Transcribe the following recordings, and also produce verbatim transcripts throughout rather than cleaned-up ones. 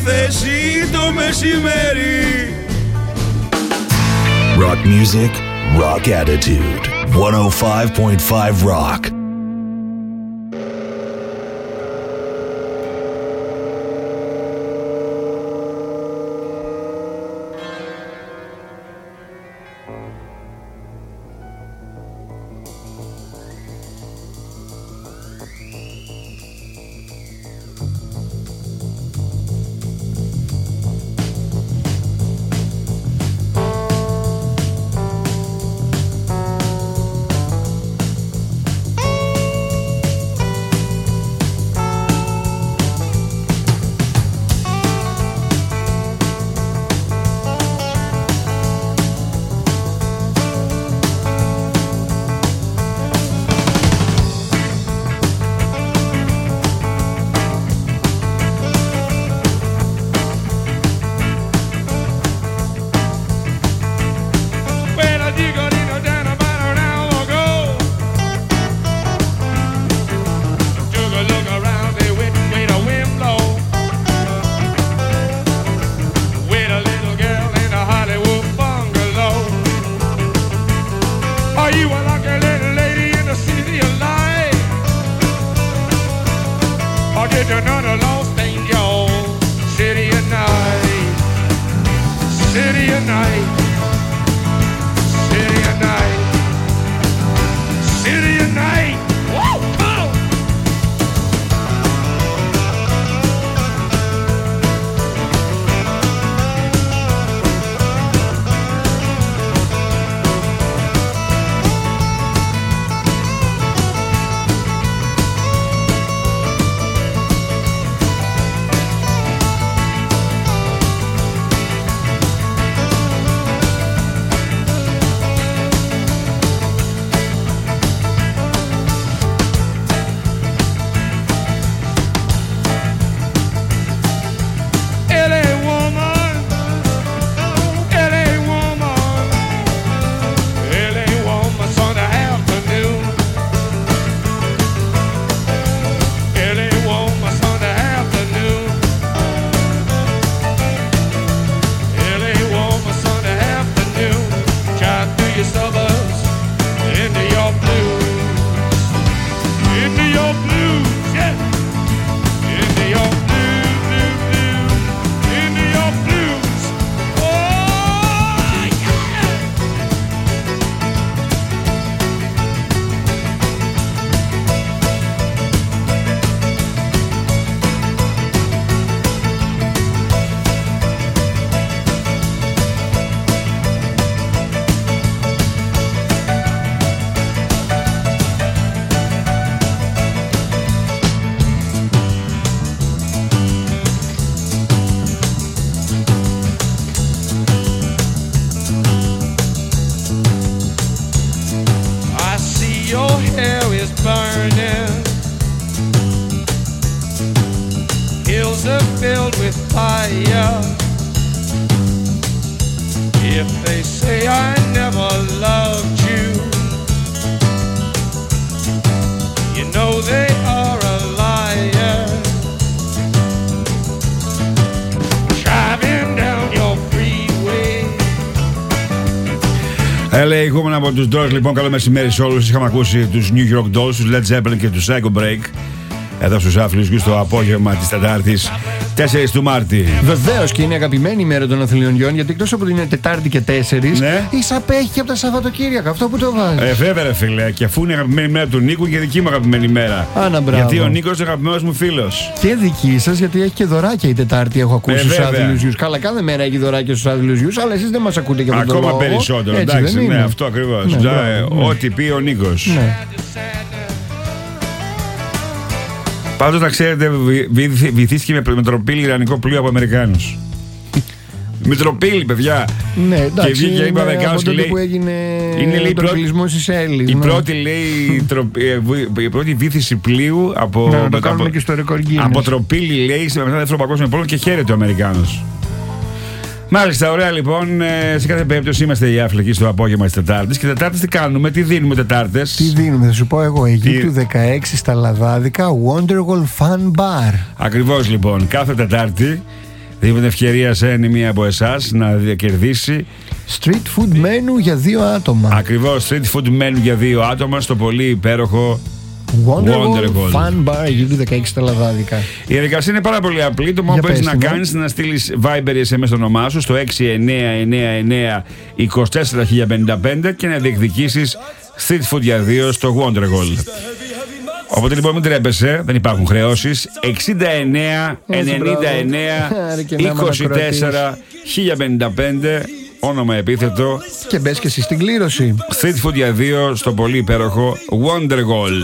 διάθεση το μεσημέρι. Rock music, rock attitude. one oh five point five Rock. Έλα, ηχούμενα από τους Doors, λοιπόν, καλό μεσημέρι σε όλους. Είχαμε ακούσει τους New York Dolls, τους Led Zeppelin και τους Psycho Break εδώ στους Αθλητικούς το απόγευμα της Τετάρτης τέσσερις του Μάρτη. Βεβαίως, και είναι αγαπημένη η μέρα των Αθλητιών, γιατί εκτός από ότι είναι Τετάρτη και τέσσερις, ναι, εισαπέχει και από τα Σαββατοκύριακα. Αυτό που το βάζει. Ε, βέβαια, ρε φίλε, και αφού είναι αγαπημένη μέρα του Νίκου και δική μου αγαπημένη μέρα. Άνα, μπράβο. Γιατί ο Νίκος είναι αγαπημένος μου φίλος. Και δική σας, γιατί έχει και δωράκια η Τετάρτη, έχω ακούσει στους Αθλητιούς. Καλά, κάθε μέρα έχει δωράκια στους Αθλητιούς, αλλά εσείς δεν μας ακούτε και από τον ακόμα περισσότερο. Έτσι, εντάξει, ναι, αυτό ακριβώς. Ναι, ναι. Ό,τι πει ο Νίκος. Ναι. Πάντως, να ξέρετε, βυθίστηκε με Μητροπύλη ιρανικό πλοίο από Αμερικάνους. Μητροπύλη, παιδιά. Ναι, εντάξει. Και βγήκε, είπε ο Αμερικάνος και λέει. Που έγινε είναι λέει, τροπιλισμός της Έλλης. Η ναι. πρώτη, λέει, τρο, η πρώτη βύθιση πλοίου από. Ναι, το κάνουμε και στο ρεκόρ Guinness. Από Τροπύλη, λέει, μετά το Δεύτερο Παγκόσμιο Πόλεμο και χαίρεται ο Αμερικάνος. Μάλιστα, ωραία, λοιπόν. Σε κάθε περίπτωση είμαστε οι Αφλεκοί στο απόγευμα της Τετάρτης. Και Τετάρτης τι κάνουμε, τι δίνουμε Τετάρτες. Τι δίνουμε, θα σου πω εγώ. Αιγύπτου δεκαέξι στα Λαδάδικα, Wonderwall Fun Bar. Ακριβώς, λοιπόν. Κάθε Τετάρτη Δίνουμε ευκαιρία σε μία από εσάς να κερδίσει Street food menu για δύο άτομα. Ακριβώς, street food menu για δύο άτομα στο πολύ υπέροχο Wonderwall Fun Bar γύρω του δεκαέξι τα Λαδάδικα. Η διαδικασία είναι πάρα πολύ απλή. Το μόνο που έχεις να κάνεις είναι να στείλεις Viber ή ες εμ ες το όνομά σου στο έξι εννιά εννιά εννιά δύο τέσσερα χίλια πενήντα πέντε και να διεκδικήσεις street food για δύο στο Wonderwall. Οπότε λοιπόν μην τρέπεσαι, δεν υπάρχουν χρεώσεις. εξήντα εννιά ενενήντα εννιά είκοσι τέσσερα χίλια πενήντα πέντε, όνομα επίθετο. Και μπες και εσύ στην κλήρωση. Street food για δύο στο πολύ υπέροχο Wonderwall.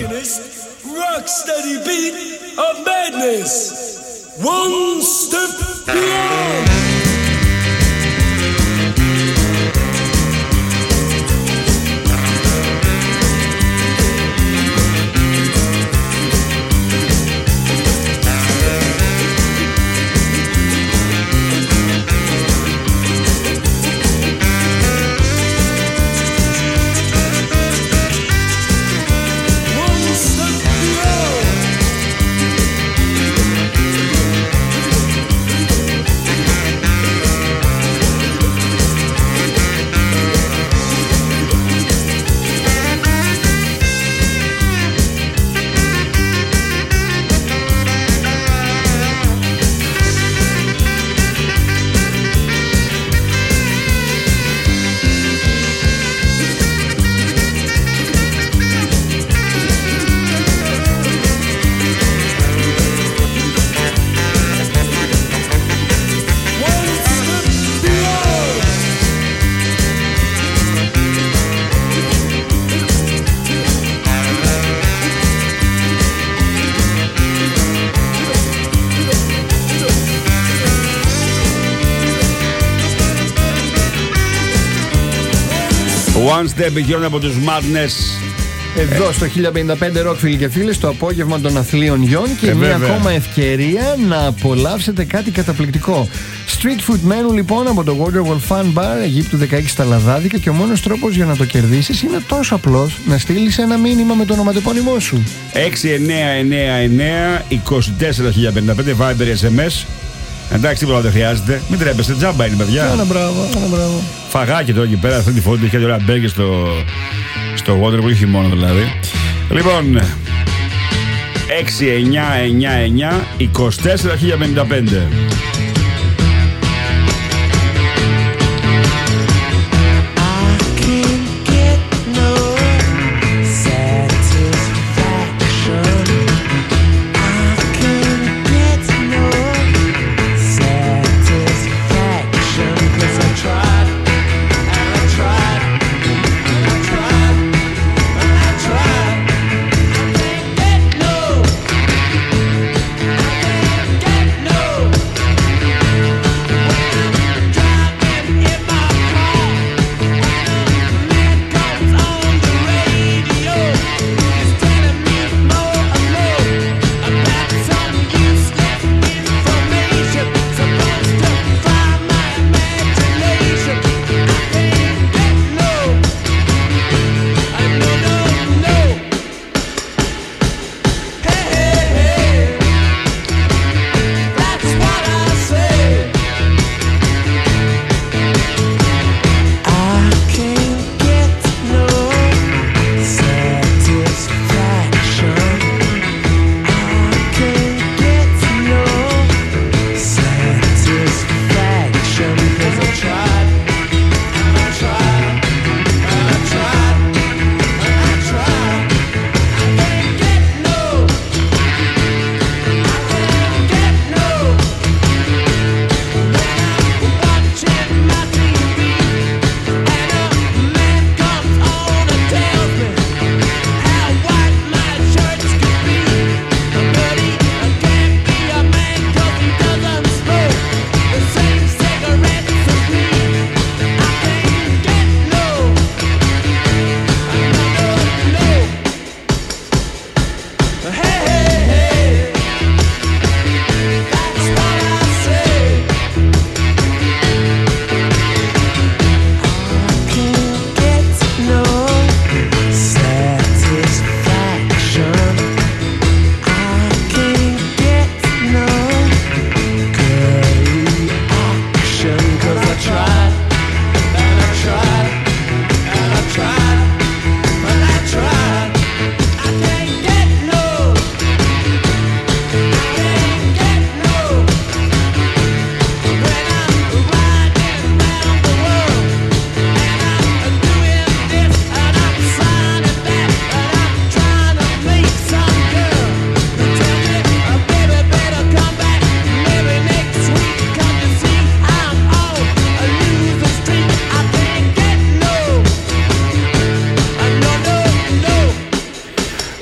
One Step Beyond από τους Madness. Εδώ ε. στο χίλια πενήντα πέντε Rock, φίλοι και φίλες, το απόγευμα των αθλίων γιών και ε, μια βέβαια. ακόμα ευκαιρία να απολαύσετε κάτι καταπληκτικό. Street food menu λοιπόν από το Wonderwall Fun Bar Αιγύπτου δεκαέξι στα Λαδάδικα, και ο μόνος τρόπος για να το κερδίσεις είναι τόσο απλός: να στείλεις ένα μήνυμα με το ονοματεπώνυμό σου. έξι εννιά εννιά εννιά είκοσι τέσσερα χίλια πενήντα πέντε Viber ες εμ ες. Εντάξει, τίποτα δεν χρειάζεται. Μην τρέπεστε, τζάμπα είναι, παιδιά. Ένα μπράβο, ένα μπράβο. Φαγάκι τώρα εκεί πέρα, αυτή τη φωνή έχει ωραία μπέργκερ στο, στο Wonderwall, όχι μόνο δηλαδή. Λοιπόν, έξι εννιά εννιά εννιά είκοσι τέσσερα χίλια πενήντα πέντε.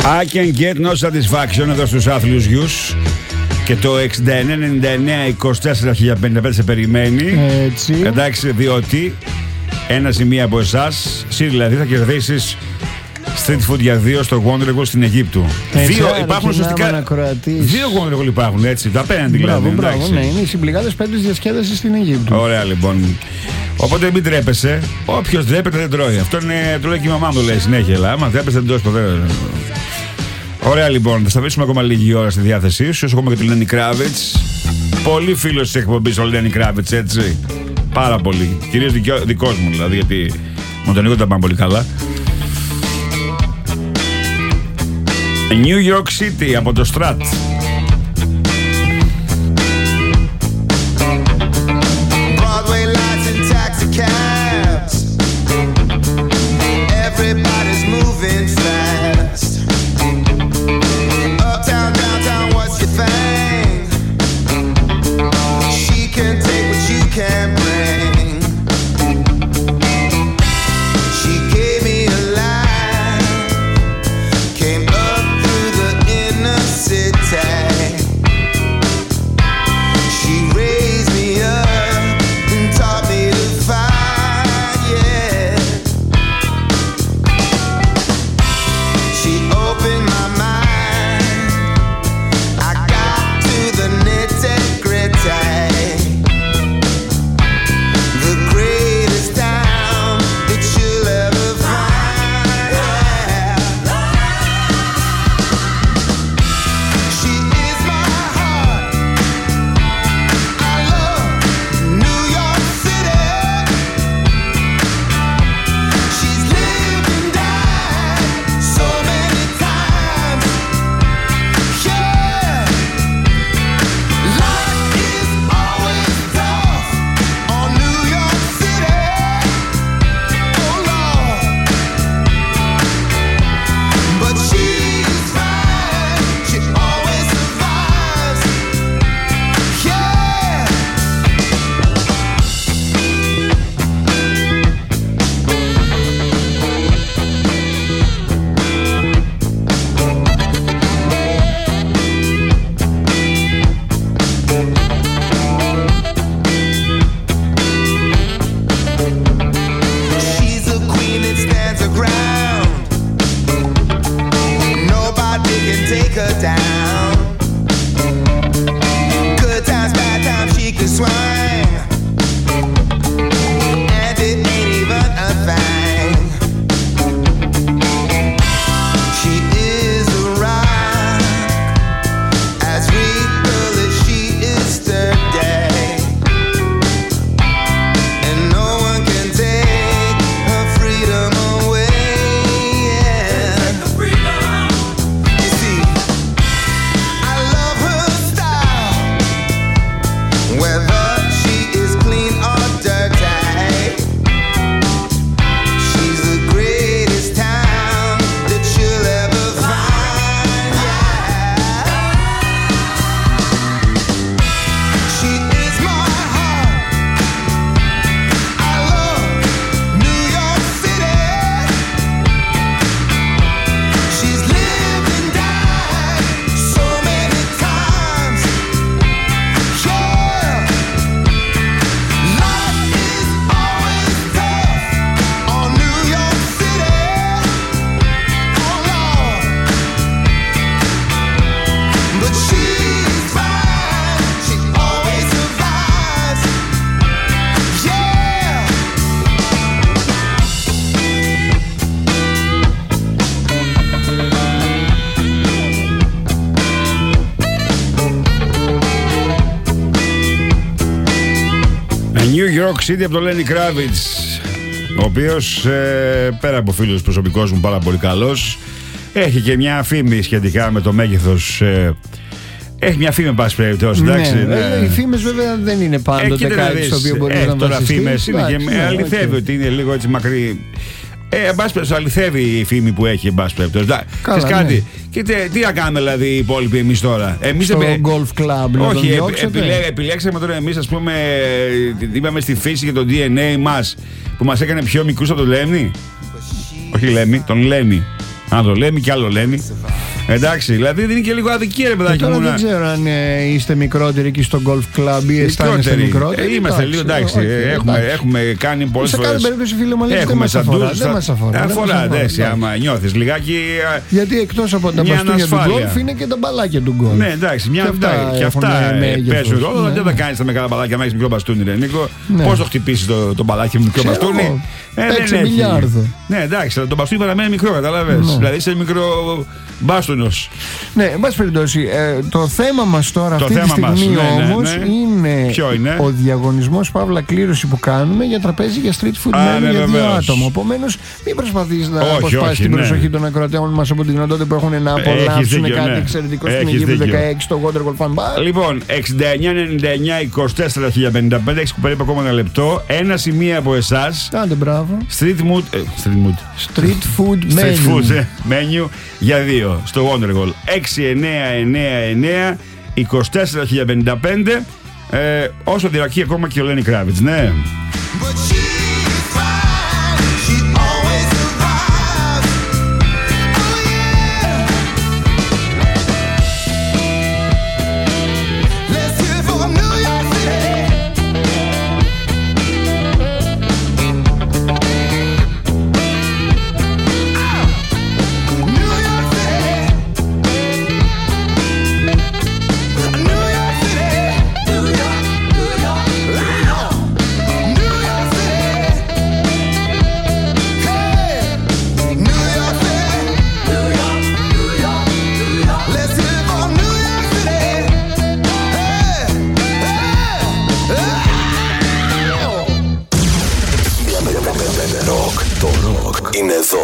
I can get no satisfaction εδώ στους άθλιους γιους. Και το εξήντα εννέα ενενήντα εννέα είκοσι τέσσερα χίλια πενήντα πέντε σε περιμένει. Έτσι. Εντάξει, διότι ένα ή μία από εσάς, εσύ δηλαδή, θα κερδίσεις street food για δύο στο Wonderwall στην Αιγύπτου. Έτσι, δύο άρα, υπάρχουν ουσιαστικά. Δύο Wonderwall υπάρχουν, έτσι. Τα απέναντι δηλαδή. Μπράβο, μπράβο, ναι, είναι οι συμπληγάδες πέμπτης διασκέδασης στην Αιγύπτου. Ωραία, λοιπόν. Οπότε μην τρέπεσαι. Όποιος ντρέπεται δεν τρώει. Αυτό είναι, το λέει και η μαμά μου, το λέει συνέχεια. Αλλά άμα τρέπεσαι δεν τρώει ποτέ. Ωραία, λοιπόν. Θα σταματήσουμε ακόμα λίγη ώρα στη διάθεσή σου. Έχουμε και τη Λένι Κράβιτς. Πολύ φίλος της εκπομπής ο Λένι Κράβιτς, έτσι. Πάρα πολύ. Κυρίως δικός μου, δηλαδή, γιατί με τον Νίκο τα πάμε πολύ καλά. New York City από το Strat. Broadway lights and taxi cabs. Everybody's moving fast. Uptown, downtown, what's your thing? She can take what you can bring. She gave me a life. Came up through the inner city. She raised me up and taught me to fight, yeah. She opened my mind. I got to the nitty-gritty. The greatest town that you'll ever find, yeah. She is my heart. I love New York City. She's lived and died so many times, yeah. Life is always tough on New York City. Oh Lord, but she's fine. She always survives, yeah. She's a queen that stands her ground. Nobody can take her down. Good times, bad times, she can swing. And it ain't even a thing. She is a rock, as regal as she is sturdy. And no one can take her freedom away, yeah. You see, I love her style, whether she is clean or dirty. She's the greatest town that you'll ever find, yeah. She is my heart. I love New York City. She's lived and died so many times, yeah. Life is always tough on New York City. Oh Lord, but she's fine. She always survives, yeah. New York City από το Lenny Kravitz, ο οποίος ε, πέρα από φίλος προσωπικός μου πάρα πολύ καλός, έχει και μια φήμη σχετικά με το μέγεθος. ε, Έχει μια φήμη, εν πάση περιπτώσει. Εντάξει, Ναι, ναι. ε, οι φήμες βέβαια δεν είναι πάντοτε Ε, κοίτα να κάτι δεις, στο οποίο μπορείς ε, να τώρα βασιστείς. φήμες είναι Εντάξει, και ναι, αληθεύει οκ. ότι είναι λίγο έτσι μακρύ. Ε, εν πάση περιπτώσει, αληθεύει η φήμη που έχει, εν πάση περιπτώσει. Καλά, Ξέρεις κάτι, ναι. και τε, τι να κάνουμε δηλαδή οι υπόλοιποι εμείς τώρα. Εμείς Στο επι- golf club να Όχι, τον επι- διώξετε. επιλέ- επιλέξαμε τώρα εμείς, ας πούμε, ε, είπαμε στη φύση και το ντι εν έι μας που μας έκανε πιο μικρούς από τον Λέμι. Όχι Λέμι, τον Λέμι. Αν το λέμε κι άλλο λένε. Εντάξει, δηλαδή δεν είναι και λίγο αδικία, ρε παιδάκι τώρα μου. Δεν ξέρω αν ε, είστε μικρότεροι εκεί στο golf club ή αισθάνεστε μικρότεροι. Ε, είμαστε λίγο εντάξει. Okay, έχουμε, εντάξει. έχουμε κάνει πολλές φορές. Σε κάθε περίπτωση, φίλε μου, δεν μας αφορά. Δεν μας αφορά. Αφορά, εντάξει, άμα νιώθεις λιγάκι. Γιατί εκτός από τα μπαστούνια του γκολφ είναι και τα μπαλάκια του γκολφ. Ναι, εντάξει, μια αυτά, και αυτά παίζουν ρόλο. Δεν θα κάνεις τα μεγάλα μπαλάκια να έχεις μικρό μπαστούνι, ρε Νίκο. Πώς το χτυπήσεις το μπαλάκι με μικρό μπαστούνι. έξι μιλιάρδο. Ναι, εντάξει, το μπαστούνι παραμένει μικρό, καταλαβαίνεις. Δηλαδή είσαι μικρό μπάστουνος. Ναι, εν πάση περιπτώσει, ε, το θέμα μας τώρα το αυτή θέμα τη στιγμή μας, ναι, ναι, όμως ναι. Είναι, είναι ο διαγωνισμός παύλα κλήρωση που κάνουμε για τραπέζι για street food menu ναι, για δύο βεβαίως. άτομα. Επομένως, μην προσπαθείς να όχι, αποσπάσεις όχι, την ναι. προσοχή των ακροατών μας από τη δυνατότητα που έχουν να απολαύσουν δίκιο, κάτι ναι. εξαιρετικό στην Έχεις Αιγύπτου δίκιο. δεκαέξι στο Watergol Fan Bar. Λοιπόν, εξήντα εννιά ενενήντα εννιά είκοσι τέσσερα χίλια πενήντα πέντε, έχεις περίπου ακόμα ένα λεπτό. Ένα σημείο από εσάς. Άντε, μπράβο. Street mood, ε, street mood. Street food Street menu. food ε, menu για δύο στο Wonderwall. έξι εννιά εννιά εννιά είκοσι τέσσερα χίλια πενήντα πέντε. Ε, όσο διαρκεί ακόμα και ο Lenny Kravitz, ναι. But she's fine. She always survives. Oh yeah. Let's hear it for New York City. New York City. New York City. New York, New York, New York City. Hey, New York City. New York, New York, New York. Let's live on New York City. Hey, hey, hey. Ροκ, το ροκ είναι εδώ.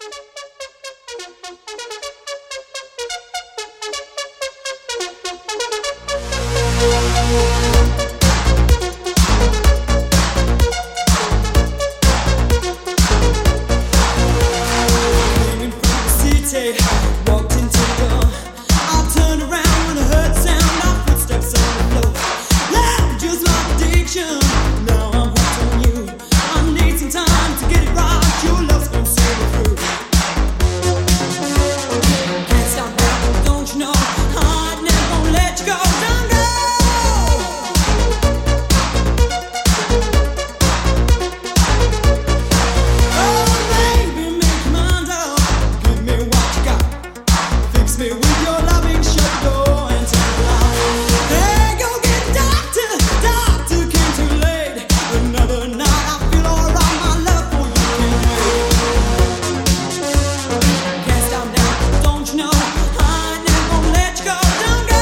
City, walked into the door. I turned around when I heard the sound of footsteps on the floor. Loud, just like addiction. Now I'm hooked on you. I need some time to get it right. Your love's gonna see me through. Can't stop now, don't you know? I'm never gonna let you go. Don't go. Oh, baby, make your mind up. Give me what you got. Fix me with your loving, shut the door and turn it off. Hey, go get a doctor. Doctor came too late. Another night I feel alright. My love for you can't wait. Can't stop now, don't you know? I never gonna let you go. Don't go.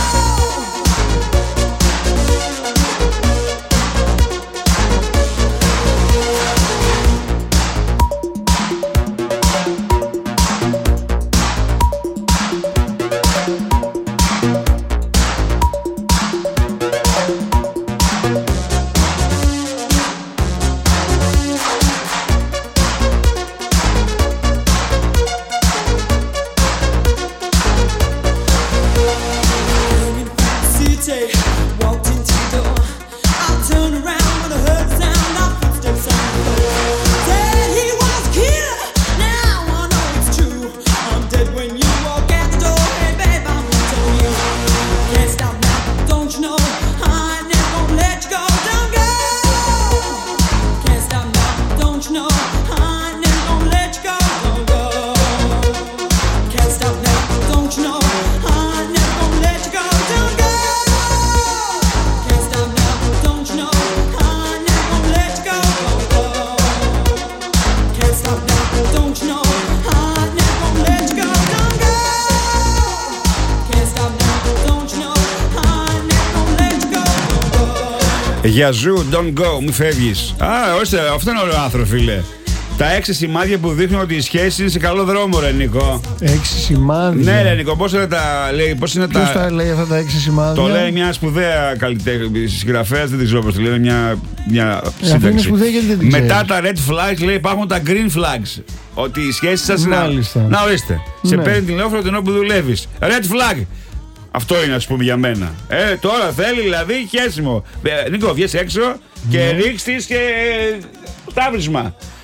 City, walked into the door. I turned around when I heard the sound of footsteps on the floor. Said he was a killer, now I know it's true. I'm dead when you walk out the door. Hey babe, I'm hooked on you. Can't stop now, don't you know? I never gonna let you go. Don't go. Can't stop now, don't you know? I never gonna let you go. Don't go. Can't stop now, don't you know? I never gonna let you go. Don't go. Can't stop now, don't you know? I never gonna let you go. Don't go. Can't stop now, don't you know? I never gonna let you go. Don't go. Can't stop now, don't you know? I never gonna let you go. Don't go. Για ζου, don't go, μη φεύγεις. Α, ορίστε, αυτό είναι ωραίο άνθρωπο, φίλε. Τα έξι σημάδια που δείχνουν ότι η σχέση είναι σε καλό δρόμο, ρε Νίκο. Έξι σημάδια. Ναι, ρε Νίκο, πώς είναι τα. Λέει, πώς είναι Ποιος τα. τα λέει αυτά τα έξι σημάδια? Το λέει μια σπουδαία καλλιτέχνη συγγραφέα, δεν ξέρω πώς το λέει, μια, μια Ε, αυτή είναι σύνταξη. σπουδαία γιατί δεν την Μετά ξέρεις. τα red flags λέει υπάρχουν τα green flags. Ότι η σχέση σας είναι. Μάλιστα. Να ορίστε. Σε Ναι. παίρνει τηλέφωνο την ώρα που δουλεύεις. Red flag. Αυτό είναι, ας πούμε, για μένα. Ε, τώρα θέλει δηλαδή χέσιμο. Ε, Νίκο, βγες έξω και ρίξεις και στάβρισμα.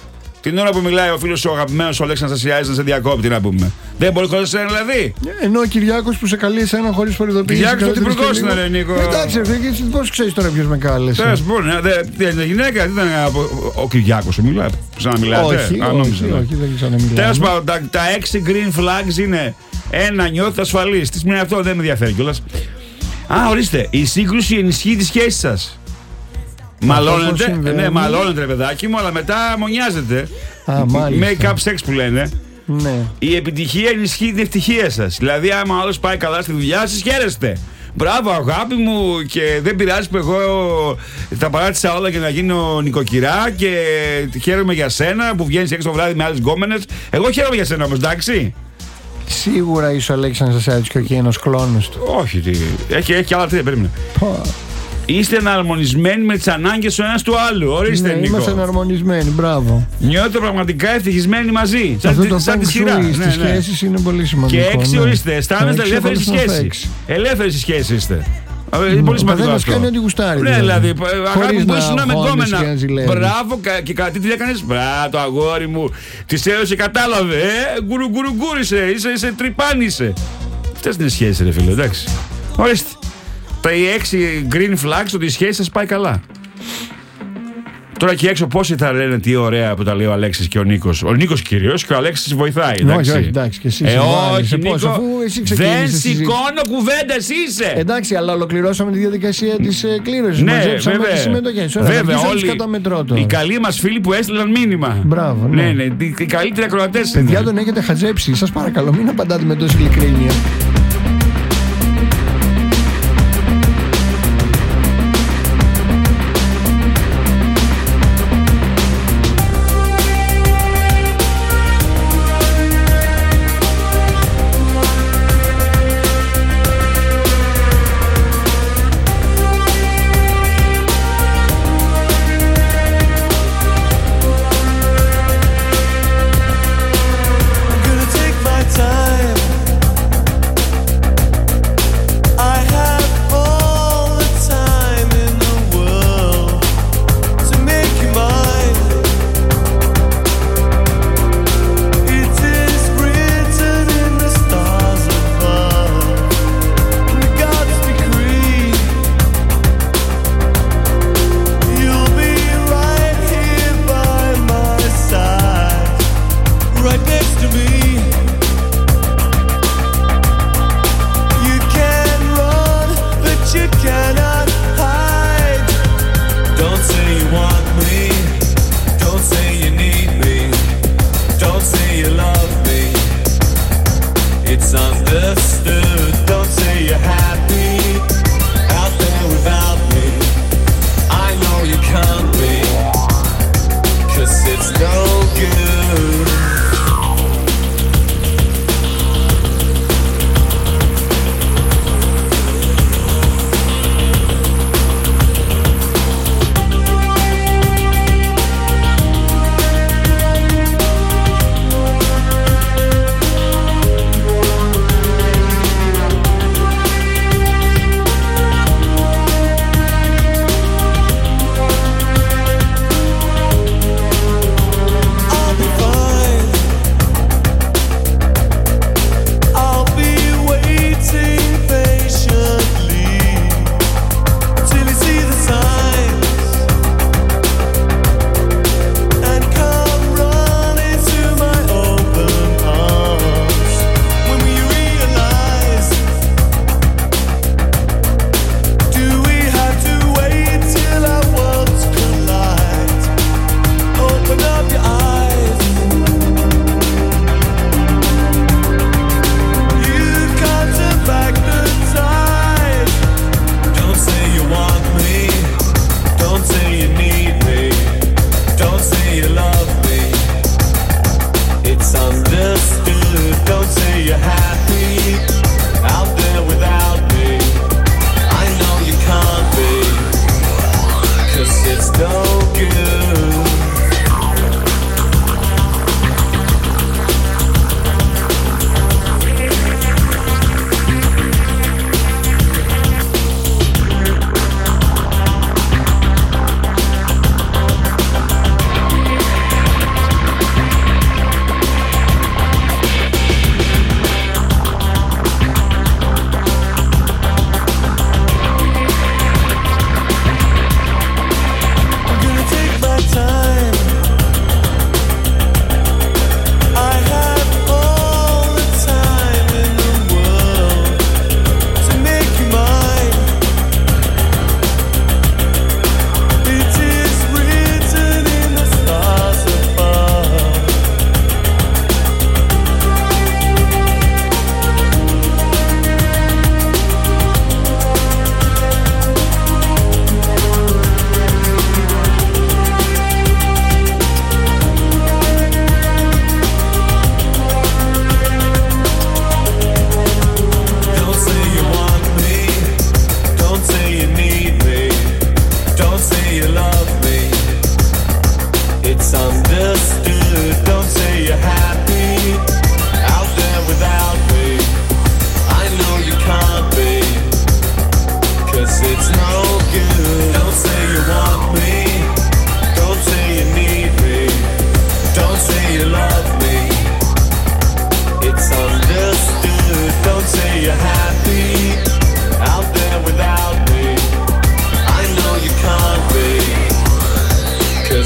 Την ώρα που μιλάει ο φίλος ο αγαπημένος ο Αλέξανδρος Αστασιάδης να σε διακόπτει, να πούμε. Δεν μπορεί να εσένα δηλαδή. Ενώ ο Κυριάκος που σε καλεί εσένα χωρίς προειδοποίηση. Κυριάκος το υπουργός είναι, ρε Νίκο. Εντάξει, πώς ξέρεις τώρα ποιος με κάλεσε. Τέλος μπορεί, δεν είναι γυναίκα, δεν ήταν ο Κυριάκος, μιλάτε. Ξαναμιλάτε. Όχι, όχι, όχι, δεν ξαναμιλάτε. Τέλος πάντων, τα έξι green flags είναι ένα, νιώθει ασφαλής. Τι σημαίνει αυτό, δεν με ενδιαφέρει κιόλας. Α, ορίστε, η σύγκρουση ενισχύει τη σχέση σας. Μαλώνετε, ναι, μαλώνετε ρε παιδάκι μου, αλλά μετά μονιάζετε. Make-up sex που λένε. Ναι. Η επιτυχία ενισχύει την ευτυχία σας. Δηλαδή, άμα άλλος πάει καλά στη δουλειά σας, χαίρεστε. Μπράβο, αγάπη μου, και δεν πειράζει που εγώ τα παράτησα όλα για να γίνω νοικοκυρά και χαίρομαι για σένα που βγαίνεις έξω το βράδυ με άλλες γκόμενες. Εγώ χαίρομαι για σένα όμως, εντάξει. Σίγουρα είσαι ο Αλέξανδρος Αστασιάδης και ο εκείνος κλόνος του. Όχι, τι. Έχει, έχει άλλα τρία, περίμενε. Είστε εναρμονισμένοι με τις ανάγκες ο ένας του άλλου. Ορίστε, ναι, Νίκο. Είμαστε εναρμονισμένοι, μπράβο. Νιώθετε πραγματικά ευτυχισμένοι μαζί. Αυτό σαν, το σαν τη σειρά. στις Ναι, ναι. σχέσεις είναι πολύ σημαντικό. Και έξι, ναι. ορίστε, αισθάνεστε Έξι, ελεύθεροι στη έβαλες σχέση. έξι. Ελεύθεροι στη σχέση είστε. Είναι πολύ Ο σημαντικό καθένας αυτό. κάνει ό,τι γουστάρει. Ναι, δηλαδή, αγάπη Χωρίς μου, να ήσουν με αγχώνεσαι γκόμενα. και να ζηλεύεις. Μπράβο, κα- και κάτι τι έκανες. Μπράβο, το αγόρι μου. Τη έδωσε, κατάλαβε. Ε, γκουρου γκουρου γκούρισε. Είσαι, είσαι τρυπάνι είσαι. Αυτές είναι οι σχέσεις, ρε φίλε, εντάξει. Ορίστε. Τα οι έξι green flags ότι η σχέση σας πάει καλά. Τώρα εκεί έξω πόσοι θα λένε τι ωραία που τα λέει ο Αλέξης και ο Νίκος. Ο Νίκος κυρίως και ο Αλέξης βοηθάει. Εντάξει. Όχι, όχι, εντάξει, και εσύ ε, συμβάλλεις. όχι, Σε πώς, Νίκο, αφού εσύ δεν ξεκίνησες τη συζήτηση. σηκώνω κουβέντες είσαι. Εντάξει, αλλά ολοκληρώσαμε τη διαδικασία της ε, κλήρωσης. Ναι, Μαζέψαμε βέβαια. τις συμμετοχές. Ωραία, Βέβαια, θα αρχίσω να όλοι τις καταμετρώ τώρα. οι καλοί μας φίλοι που έστειλαν μήνυμα. Μπράβο, ναι. Ναι, ναι, οι, οι καλύτεροι ακροατές. Παιδιά, είναι. τον έχετε χαζέψει. Σας παρακαλώ, μην απαντάτε με τόση ειλικρίνεια. Gonna take my time.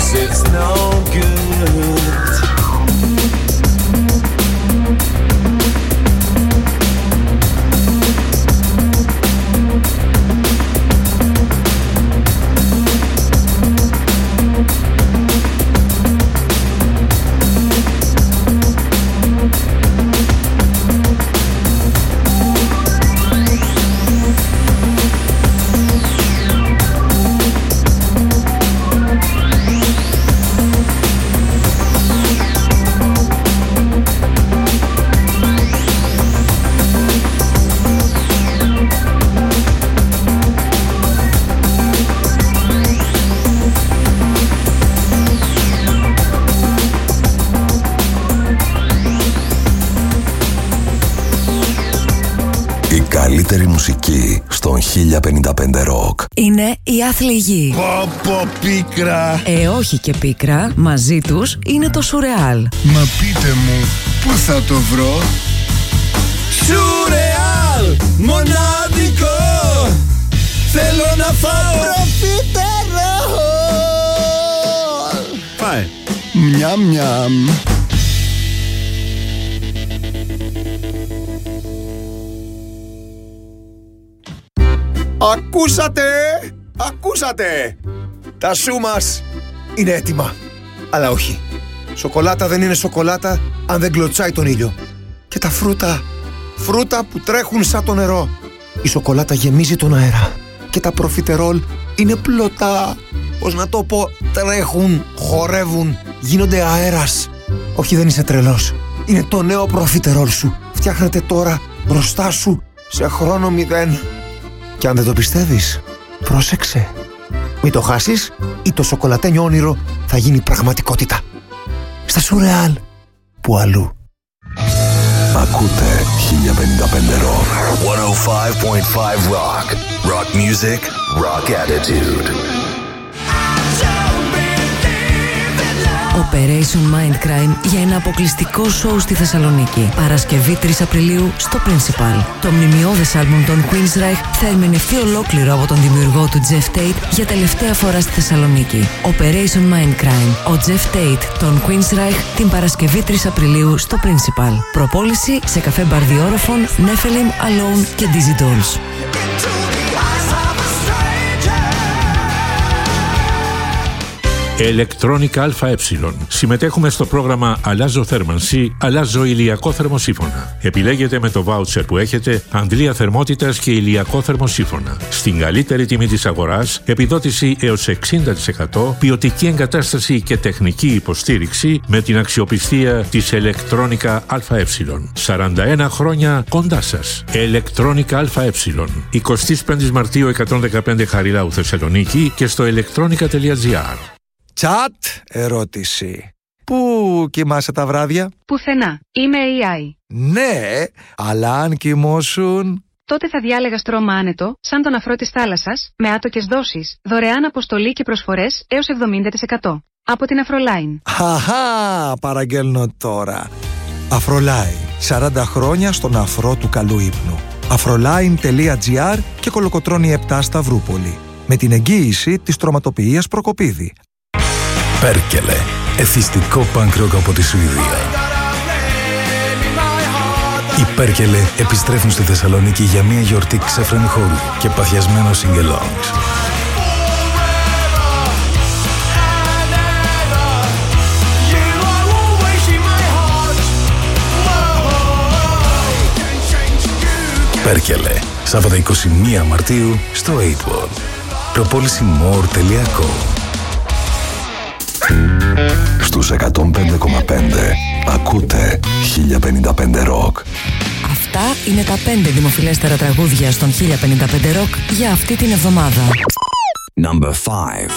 'cause it's no good. Καλύτερη μουσική στον χίλια πενήντα πέντε Rock. Είναι η άθλη γη. Πω πω πίκρα. Ε, όχι και πίκρα. Μαζί τους είναι το Σουρεάλ. Μα πείτε μου, πού θα το βρω? Σουρεάλ, μοναδικό. Θέλω να φάω προφιτερόλ. Πάει. Μιαμ μιαμ. Ακούσατε! Ακούσατε! Τα σου μας είναι έτοιμα. Αλλά όχι. Σοκολάτα δεν είναι σοκολάτα αν δεν κλωτσάει τον ήλιο. Και τα φρούτα, φρούτα που τρέχουν σαν το νερό. Η σοκολάτα γεμίζει τον αέρα. Και τα προφιτερόλ είναι πλωτά. Πώς να το πω, τρέχουν, χορεύουν, γίνονται αέρας. Όχι, δεν είσαι τρελός. Είναι το νέο προφιτερόλ σου. Φτιάχνεται τώρα μπροστά σου σε χρόνο μηδέν. Και αν δεν το πιστεύεις, πρόσεξε. Μην το χάσεις ή το σοκολατένιο όνειρο θα γίνει πραγματικότητα. Στα Σουρεάλ, που αλλού. Ακούτε χίλια πενήντα πέντε Rock. εκατόν πέντε κόμμα πέντε Rock. Rock music, rock attitude. Operation Mindcrime για ένα αποκλειστικό σοου στη Θεσσαλονίκη. Παρασκευή τρεις Απριλίου στο Principal. Το μνημειώδες άλμπουμ των Queensryche θα ερμηνευτεί ολόκληρο από τον δημιουργό του Jeff Tate για τελευταία φορά στη Θεσσαλονίκη. Operation Mindcrime. Ο Jeff Tate των Queensryche την Παρασκευή τρεις Απριλίου στο Principal. Προπόληση σε καφέ Μπαρδιόροφων, Nephilim, Alone και Dizzy Dolls. Electronica ΑΕ. Συμμετέχουμε στο πρόγραμμα Αλλάζω θέρμανση, αλλάζω ηλιακό θερμοσύφωνα. Επιλέγετε με το βάουτσερ που έχετε αντλία θερμότητας και ηλιακό θερμοσύφωνα. Στην καλύτερη τιμή της αγοράς, επιδότηση έως εξήντα τοις εκατό, ποιοτική εγκατάσταση και τεχνική υποστήριξη με την αξιοπιστία της Electronica ΑΕ. σαράντα ένα χρόνια κοντά σας. Electronica ΑΕ. εικοστή πέμπτη Μαρτίου εκατόν δεκαπέντε Χαριλάου Θεσσαλονίκη και στο electronica τελεία gr. Τσατ ερώτηση. Πού κοιμάσαι τα βράδια? Πουθενά. Είμαι έι άι. Ναι, αλλά αν κοιμώσουν... Τότε θα διάλεγα στρώμα άνετο, σαν τον αφρό της θάλασσας, με άτοκες δόσεις, δωρεάν αποστολή και προσφορές έως εβδομήντα τοις εκατό. Από την Αφρολάιν. Χαχά, παραγγέλνω τώρα. Αφρολάιν. σαράντα χρόνια στον αφρό του καλού ύπνου. αφρολάιν τελεία gr και Κολοκοτρώνη επτά Σταυρούπολη. Με την εγγύηση της τροματοποιίας Προκοπίδη. Πέρκελε, εθιστικό punk rock από τη Σουηδία. Οι Πέρκελε επιστρέφουν στη Θεσσαλονίκη για μια γιορτή ξέφρενη χώρου και παθιασμένο sing-alongs. Πέρκελε, Σάββατο είκοσι μία Μαρτίου στο έιτ βολ. Προπόληση more τελεία com. Στους εκατόν πέντε κόμμα πέντε ακούτε χίλια πενήντα πέντε Rock. Αυτά είναι τα πέντε δημοφιλέστερα τραγούδια στον χίλια πενήντα πέντε Rock για αυτή την εβδομάδα. Number five.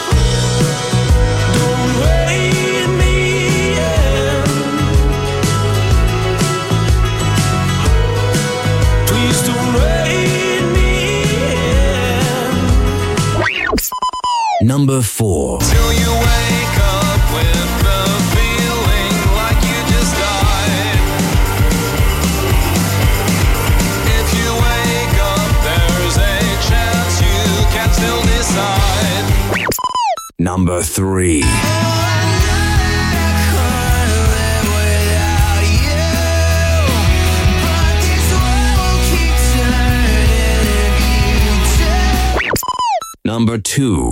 Number four. Till you wake up with the feeling like you just died. If you wake up, there's a chance you can still decide. Number three. Number two.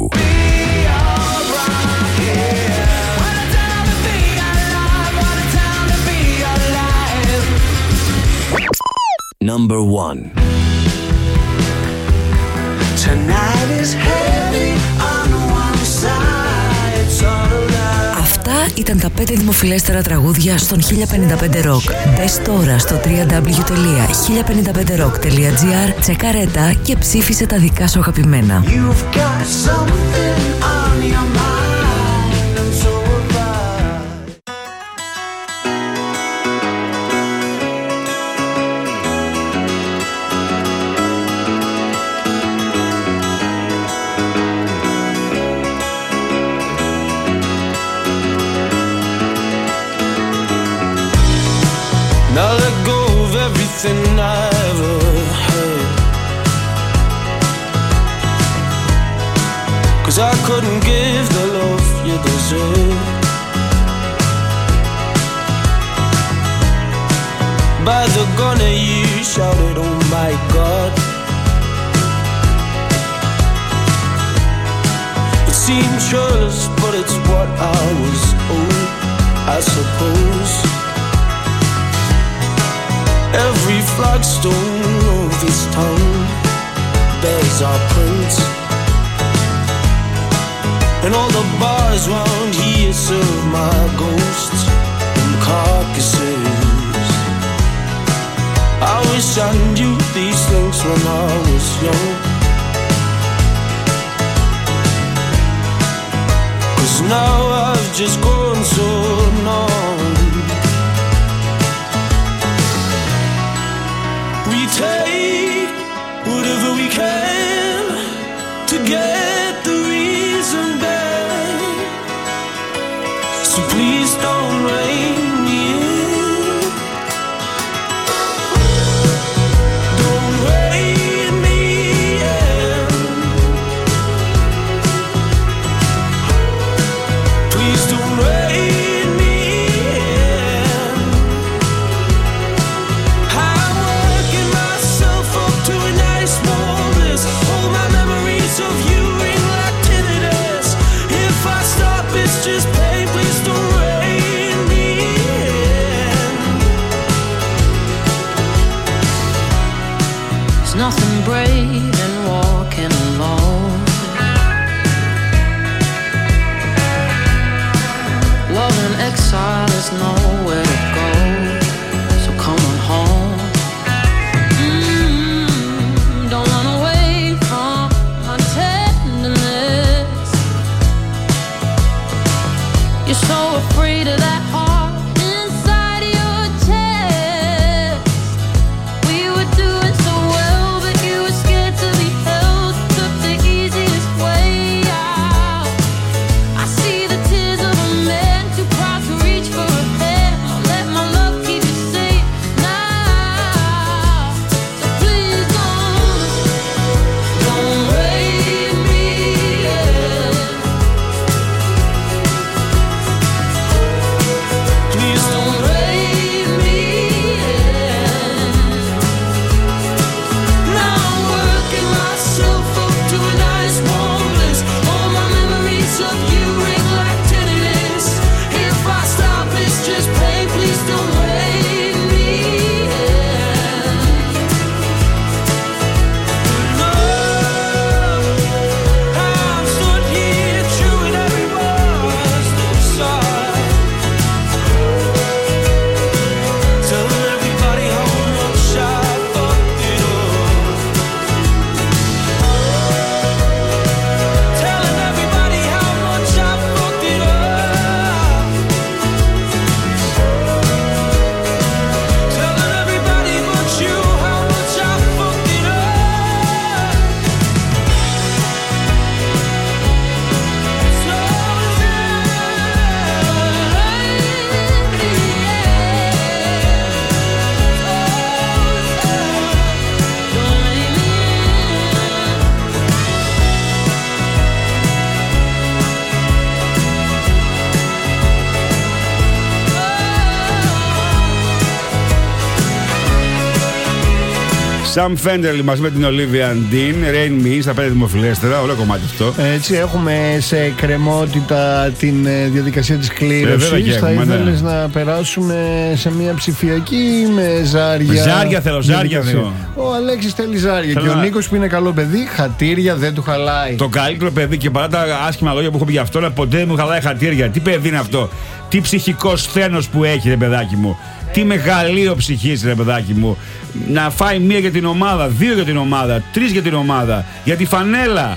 Number one. Tonight is heavy on one side, it's all alive. Αυτά ήταν τα πέντε δημοφιλέστερα τραγούδια στον χίλια πενήντα πέντε Rock. Μπες τώρα στο double-u double-u double-u τελεία χίλια πενήντα πέντε rock τελεία gr, τσεκάρε τα και ψήφισε τα δικά σου αγαπημένα. You've got something on your mind, and so have I. Now let go of everything I ever heard, 'cause I couldn't give the love you deserve. By the gunner you shouted, oh my God. It seemed churlish, but it's what I was owed, I suppose. Every flagstone of this town bears our prints, and all the bars round here serve my ghosts and carcasses. I wish I knew these things when I was young, 'cause now I've just grown so numb. We take whatever we can to get the reason back, so please don't rein me in. Don't rein me in. Please don't rein me in. I'm working myself up to a nice warm bliss. All my memories of you Sam Fender μαζί με την Olivia Dean, Rain Me, στα πέντε δημοφιλέστερα, ωραίο κομμάτι αυτό. Έτσι, έχουμε σε κρεμότητα την ε, διαδικασία της Ε, κλήρωσης. βέβαια, Θα έχουμε, ήθελες ναι. να περάσουμε σε μια ψηφιακή με ζάρια. Ζάρια θέλω, ζάρια διαδικασία. θέλω. Ο Αλέξης θέλει ζάρια. Θέλω Και ο να- Νίκος που είναι καλό παιδί, χατήρια δεν του χαλάει. Το καλύτερο παιδί, και παρά τα άσχημα λόγια που έχω πει για αυτό, αλλά ποτέ δεν μου χαλάει χατήρια. Τι παιδί είναι αυτό, τι ψυχικό σθένος που έχει, ρε παιδάκι μου. Τι μεγαλείο ψυχής, ρε παιδάκι μου. Να φάει μία για την ομάδα, δύο για την ομάδα, τρεις για την ομάδα, για τη φανέλα.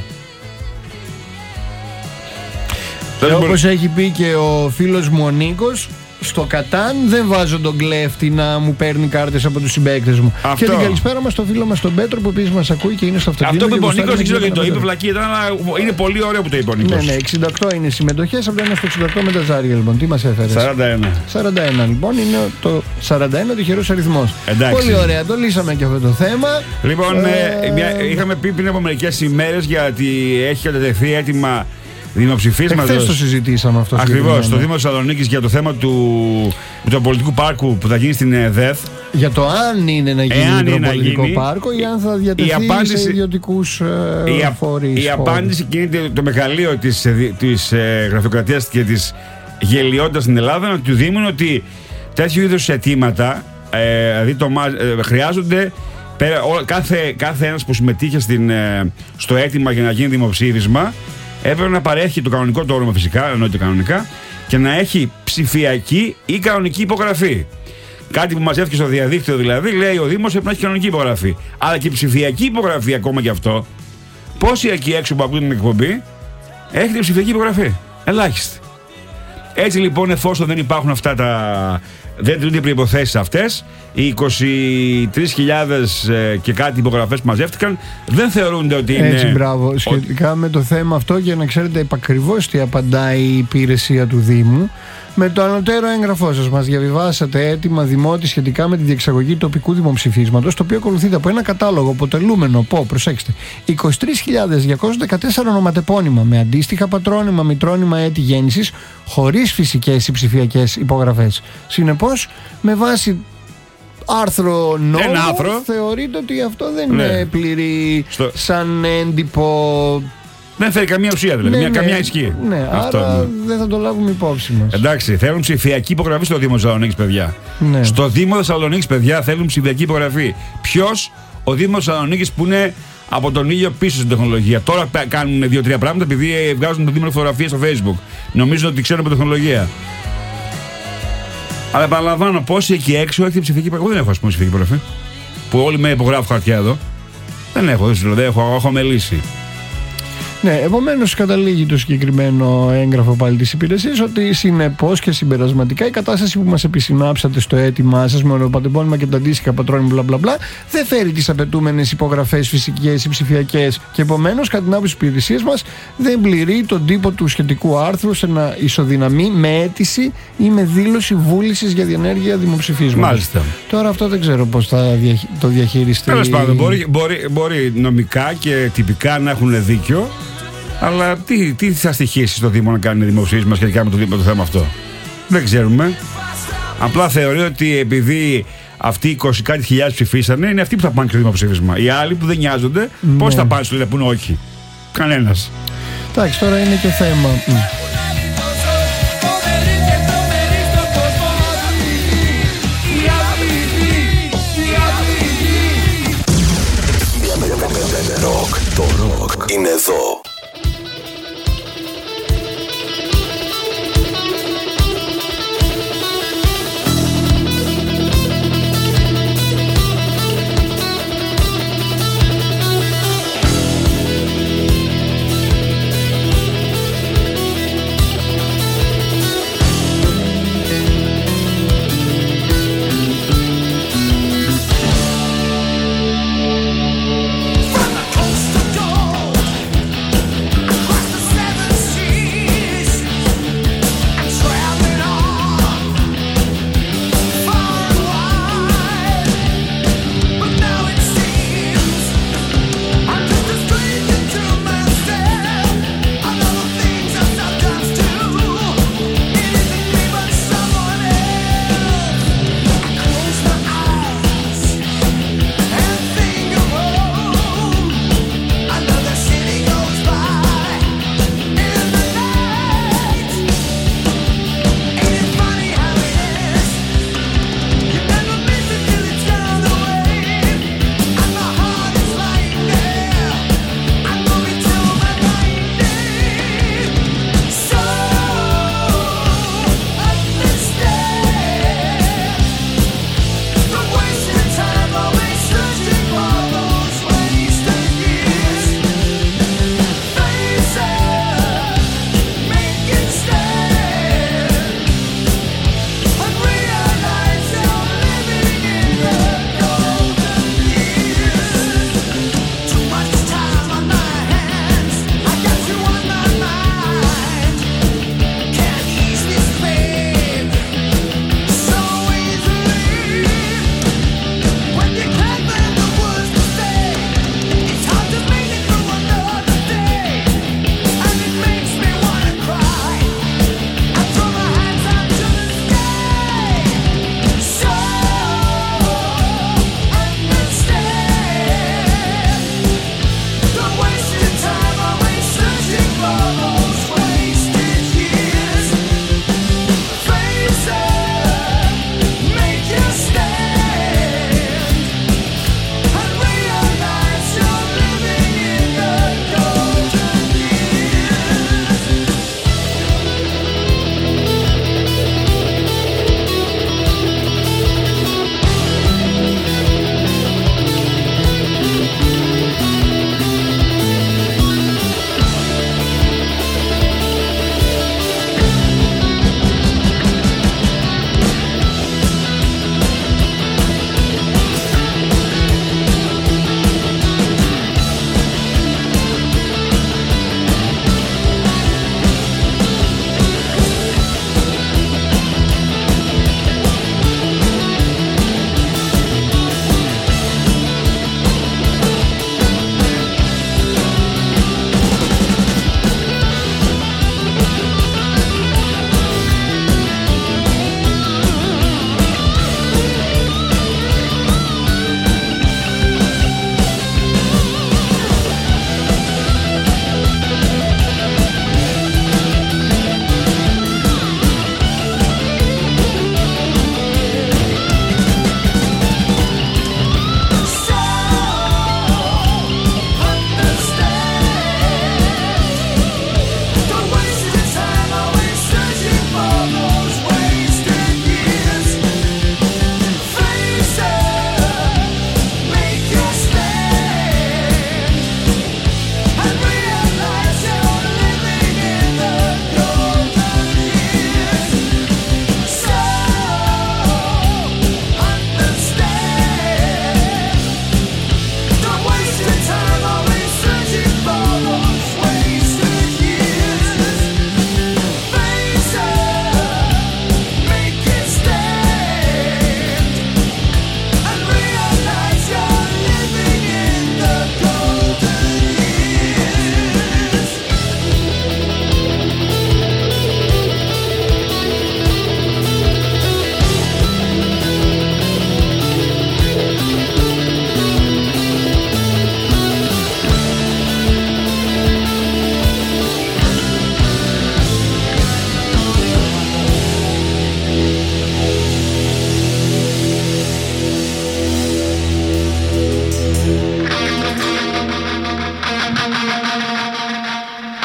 Και όπως έχει πει και ο φίλος μου ο Νίκος, στο Κατάν δεν βάζω τον κλέφτη να μου παίρνει κάρτες από τους συμπαίκτες μου. Αυτό. Και την καλησπέρα μας στο φίλο μας τον Πέτρο που επίσης μας ακούει και είναι στο αυτοκίνητο. Αυτό που είπε ο και Νίκος, δεν ξέρω γιατί το είπε, γουστάρει. βλακή ήταν, αλλά είναι πολύ ωραίο που το είπε ο Νίκος. Ναι, ναι, εξήντα οκτώ είναι συμμετοχές από το ένα στο εξήντα οκτώ με τα ζάρια λοιπόν. Τι μας έφερες? σαράντα ένα. σαράντα ένα λοιπόν, είναι το σαράντα ένα τυχερός αριθμός. Εντάξει. Πολύ ωραία, το λύσαμε και αυτό το θέμα. Λοιπόν, Ε, ε, μια- είχαμε πει πριν από μερικές ημέρες γιατί έχει κατατεθεί έτοιμα δημοψηφίσματος. Εχθές το συζητήσαμε αυτό. Ακριβώς, συγκεκριμένα. στο Δήμο Θεσσαλονίκης για το θέμα του Μητροπολιτικού Πάρκου που θα γίνει στην ε, ΔΕΘ. Για το αν είναι να γίνει Εάν είναι να Μητροπολιτικό γίνει, πάρκο ή αν θα διατεθεί η απάντηση- σε ιδιωτικούς ε, Η, α- φορείς. η απάντηση κινείται το μεγαλείο της, ε, δι- της ε, γραφειοκρατίας και της γελιότητας στην Ελλάδα είναι ότι του Δήμου είναι ότι τέτοιου είδους αιτήματα ε, δηλαδή το, μα- ε, χρειάζονται πέρα, ο, κάθε, κάθε ένας που συμμετείχε στην, ε, στο αίτημα για να γίνει δημοψήφισμα έπρεπε να παρέχει το κανονικό το όνομα φυσικά, εννοείται κανονικά, και να έχει ψηφιακή ή κανονική υπογραφή. Κάτι που μαζεύτηκε στο διαδίκτυο δηλαδή, λέει ο Δήμος πρέπει να έχει κανονική υπογραφή. Αλλά και ψηφιακή υπογραφή ακόμα και αυτό. Πόσοι εκεί έξω που ακούνε την εκπομπή έχετε ψηφιακή υπογραφή? Ελάχιστη. Έτσι λοιπόν, εφόσον δεν υπάρχουν αυτά τα. Δεν τηρούνται οι προϋποθέσεις αυτές, οι είκοσι τρεις χιλιάδες ε, και κάτι υπογραφές που μαζεύτηκαν δεν θεωρούνται ότι είναι. Έτσι, μπράβο. Σχετικά με το θέμα αυτό, για να ξέρετε επακριβώς τι απαντάει η υπηρεσία του Δήμου, με το ανωτέρω έγγραφό σας μας διαβιβάσατε έτοιμα δημότη σχετικά με τη διεξαγωγή τοπικού δημοψηφίσματος, το οποίο ακολουθείται από ένα κατάλογο αποτελούμενο από, προσέξτε, είκοσι τρεις χιλιάδες διακόσια δεκατέσσερα ονοματεπώνυμα με αντίστοιχα πατρόνυμα, μητρόνυμα, έτη γέννησης, χωρίς φυσικές ή ψηφιακές υπογραφές. Συνεπώς, με βάση άρθρο νόμου, Ένα άρθρο. θεωρείται ότι αυτό δεν Ναι. είναι πλήρη Στο- σαν έντυπο. Δεν φέρει καμία ουσία δηλαδή, μια, καμία ισχύ. Ναι, Αυτό, άρα ναι. δεν θα το λάβουμε υπόψη μας. Εντάξει, θέλουν ψηφιακή υπογραφή στο Δήμο Θεσσαλονίκης, παιδιά. Ναι. Στο Δήμο Θεσσαλονίκης, παιδιά, θέλουν ψηφιακή υπογραφή. Ποιος? Ο Δήμος Θεσσαλονίκης που είναι από τον ήλιο πίσω στην τεχνολογία. Τώρα πε- κάνουν δύο-τρία πράγματα επειδή ε, βγάζουν το Δήμο φωτογραφίες στο Facebook. Νομίζουν ότι ξέρουν από τεχνολογία. Αλλά επαναλαμβάνω, πόσοι εκεί έξω έχετε ψηφιακή υπογραφή? Εγώ δεν έχω, ας πούμε, ψηφιακή υπογραφή. Που όλοι με υπογράφουν χαρτιά εδώ. Δεν έχω, δεν σου λέω, δεν έχω, έχω μελήσει. Ναι, επομένως καταλήγει το συγκεκριμένο έγγραφο πάλι της υπηρεσίας ότι συνεπώς και συμπερασματικά η κατάσταση που μας επισυνάψατε στο αίτημά σας με ονοματεπώνυμα και τα αντίστοιχα πατρόνυμα μπλα μπλα μπλα δεν φέρει τις απαιτούμενες υπογραφές φυσικές ή ψηφιακές και επομένως κατά την άποψη της υπηρεσίας μας δεν πληρεί τον τύπο του σχετικού άρθρου σε να ισοδυναμεί με αίτηση ή με δήλωση βούλησης για διενέργεια δημοψηφίσματος. Μάλιστα. Τώρα αυτό δεν ξέρω πώς θα διαχει- το διαχειριστεί. Τέλος πάντων, μπορεί, μπορεί, μπορεί νομικά και τυπικά να έχουν δίκιο, αλλά τι, τι θα στοιχήσει στο Δήμο να κάνει δημοψήφισμα σχετικά με το, με το θέμα αυτό? Δεν ξέρουμε. Απλά θεωρεί ότι επειδή αυτοί οι είκοσι κάτι χιλιάδες ψηφίσανε, είναι αυτοί που θα πάνε στο δημοψήφισμα. Οι άλλοι που δεν νοιάζονται, Ναι. πώς θα πάνε στο να πούνε όχι? Κανένας. Εντάξει, τώρα είναι και θέμα. Μ. Ροκ, το ροκ είναι εδώ.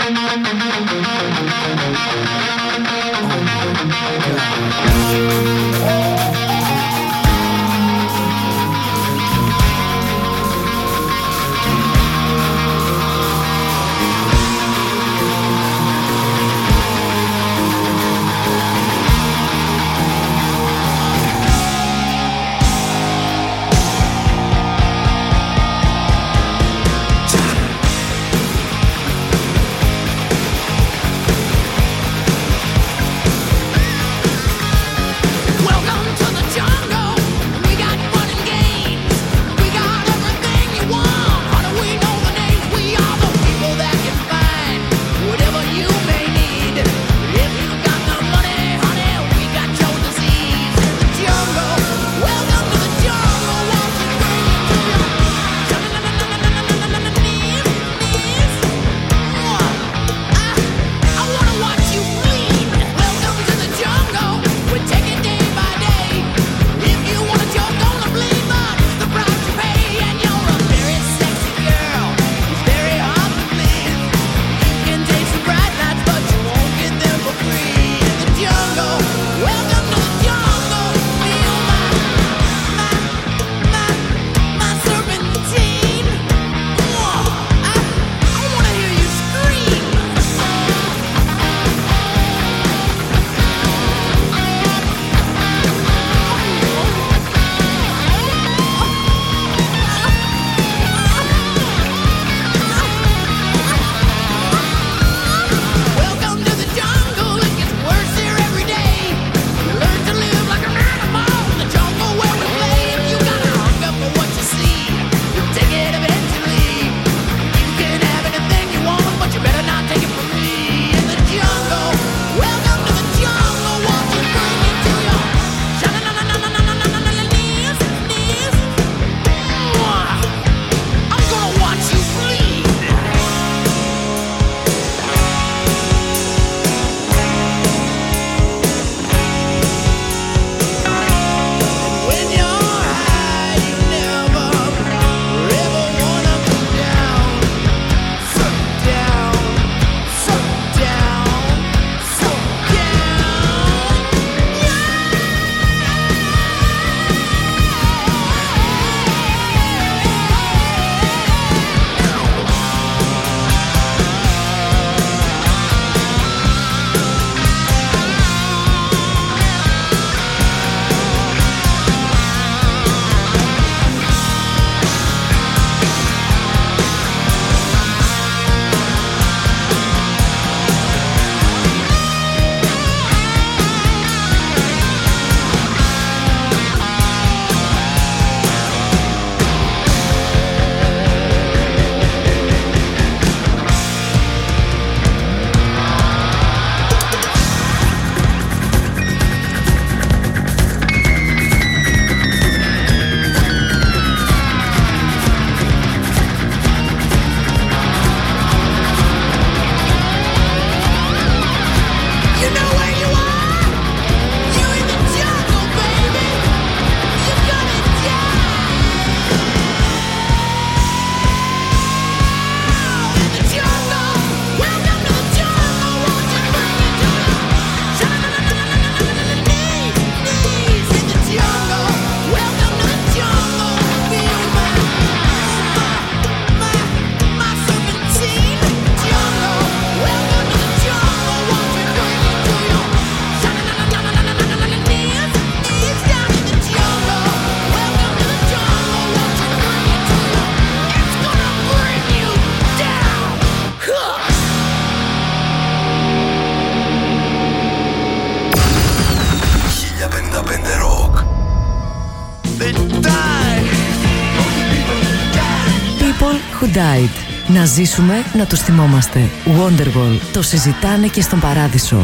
Who Died. Να ζήσουμε, να τους θυμόμαστε. Wonderwall. Το συζητάνε και στον Παράδεισο.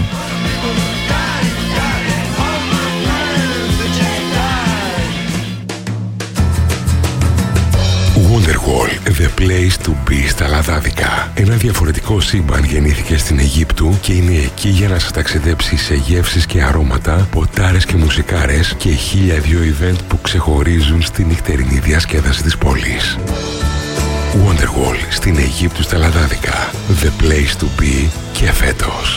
Wonderwall, the place to be στα Λαδάδικα. Ένα διαφορετικό σύμπαν γεννήθηκε στην Αιγύπτου και είναι εκεί για να σας ταξιδέψει σε γεύσεις και αρώματα, ποτάρες και μουσικάρες και χίλια δυο event που ξεχωρίζουν στη νυχτερινή διασκέδαση της πόλης. Wonderwall στην Αιγύπτου στα Λαδάδικα. The place to be και φέτος.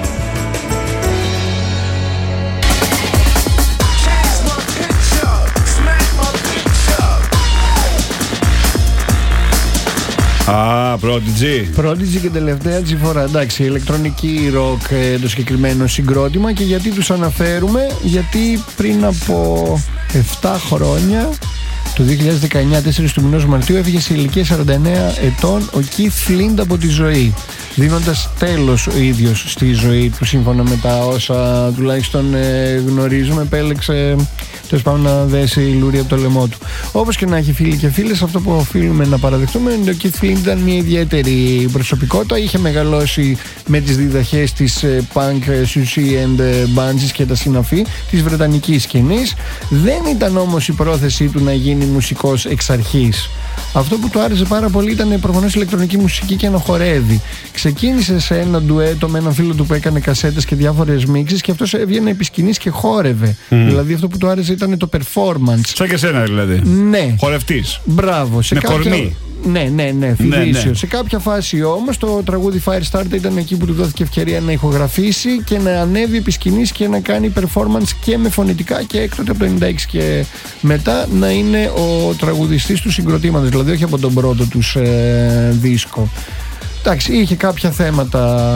Α, Prodigy. Prodigy και τελευταία της φορά. Εντάξει, ηλεκτρονική ροκ το συγκεκριμένο συγκρότημα. Και γιατί τους αναφέρουμε? Γιατί πριν από επτά χρόνια, το δύο χιλιάδες δεκαεννιά, τέσσερις του μηνός Μαρτίου, έφυγε σε ηλικία σαράντα εννέα ετών ο Keith Flint από τη ζωή, δίνοντας τέλος ο ίδιος στη ζωή του, σύμφωνα με τα όσα τουλάχιστον ε, γνωρίζουμε. Επέλεξε τέλος πάντων να δέσει η λούρη από το λαιμό του. Όπως και να έχει, φίλοι και φίλες, αυτό που οφείλουμε να παραδεχτούμε είναι ότι ο Keith Flint ήταν μια ιδιαίτερη προσωπικότητα. Είχε μεγαλώσει με τις διδαχές της ε, punk, Susie and Bunches και τα συναφή της βρετανικής σκηνής. Δεν ήταν όμως η πρόθεσή του να γίνει μουσικός εξ αρχής. Αυτό που του άρεσε πάρα πολύ ήταν προφανώς ηλεκτρονική μουσική και να χορεύει. Ξεκίνησε σε ένα ντουέτο με έναν φίλο του που έκανε κασέτες και διάφορες μίξεις και αυτός έβγαινε επί σκηνής και χόρευε. Mm. Δηλαδή αυτό που του άρεσε ήταν το performance. Σαν και σένα δηλαδή. Ναι. Χορευτής. Μπράβο. Σε με κάποια... κορμί. Ναι, ναι, ναι, φιδίσιο. Ναι, ναι. Σε κάποια φάση όμως το τραγούδι Firestarter ήταν εκεί που του δόθηκε ευκαιρία να ηχογραφήσει και να ανέβει επί σκηνής και να κάνει performance και με φωνητικά, και έκτοτε από το ενενήντα έξι και μετά να είναι ο τραγουδιστής του συγκροτήματος, δηλαδή όχι από τον πρώτο τους ε, δίσκο. Εντάξει, είχε κάποια θέματα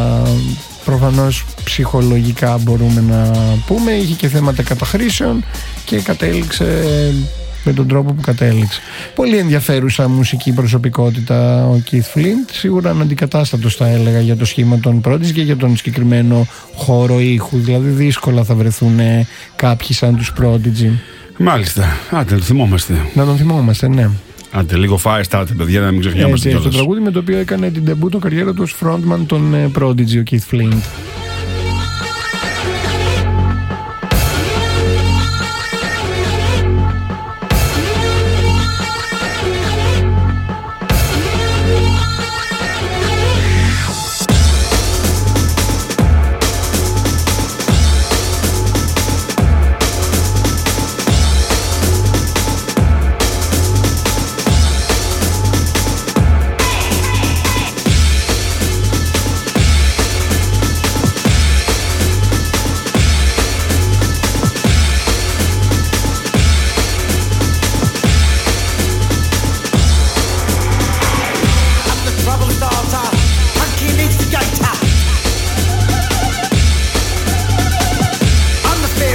προφανώς ψυχολογικά, μπορούμε να πούμε, είχε και θέματα καταχρήσεων και κατέληξε με τον τρόπο που κατέληξε. Πολύ ενδιαφέρουσα μουσική προσωπικότητα ο Keith Flint, σίγουρα αναντικατάστατος θα έλεγα για το σχήμα των Prodigy και για τον συγκεκριμένο χώρο ήχου, δηλαδή δύσκολα θα βρεθούν κάποιοι σαν τους Prodigy. Μάλιστα, άντε το θυμόμαστε. Να τον θυμόμαστε, ναι. Άντε λίγο Firestarter, παιδιά, να μην ξεχνιόμαστε. Το τραγούδι με το οποίο έκανε την ντεμπούτο καριέρα του ως frontman των Prodigy ο Keith Flint.